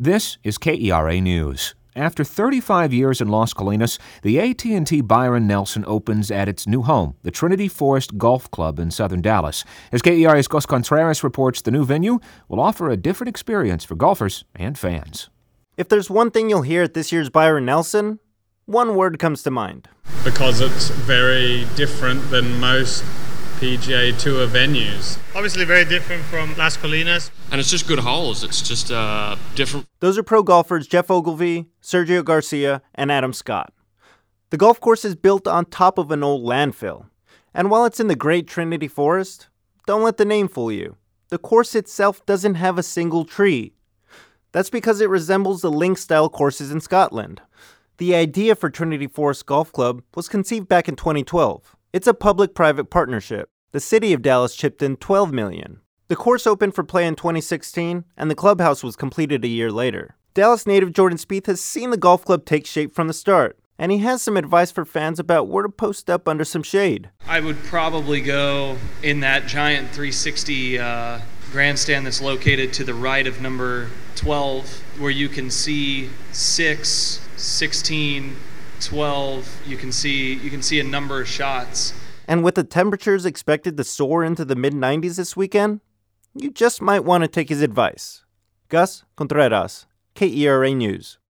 This is KERA News. After 35 years in Las Colinas, the AT&T Byron Nelson opens at its new home, the Trinity Forest Golf Club in southern Dallas. As KERA's Gus Contreras reports, the new venue will offer a different experience for golfers and fans. If there's one thing you'll hear at this year's Byron Nelson, one word comes to mind. Because it's very different than most PGA Tour venues. Obviously very different from Las Colinas. And it's just good holes. It's just different. Those are pro golfers Jeff Ogilvy, Sergio Garcia, and Adam Scott. The golf course is built on top of an old landfill. And while it's in the Great Trinity Forest, don't let the name fool you. The course itself doesn't have a single tree. That's because it resembles the link-style courses in Scotland. The idea for Trinity Forest Golf Club was conceived back in 2012. It's a public-private partnership. The city of Dallas chipped in $12 million. The course opened for play in 2016, and the clubhouse was completed a year later. Dallas native Jordan Spieth has seen the golf club take shape from the start, and he has some advice for fans about where to post up under some shade. I would probably go in that giant 360 grandstand that's located to the right of number 12, where you can see 6, 16, 12, you can see a number of shots. And with the temperatures expected to soar into the mid-90s this weekend, you just might want to take his advice. Gus Contreras, KERA News.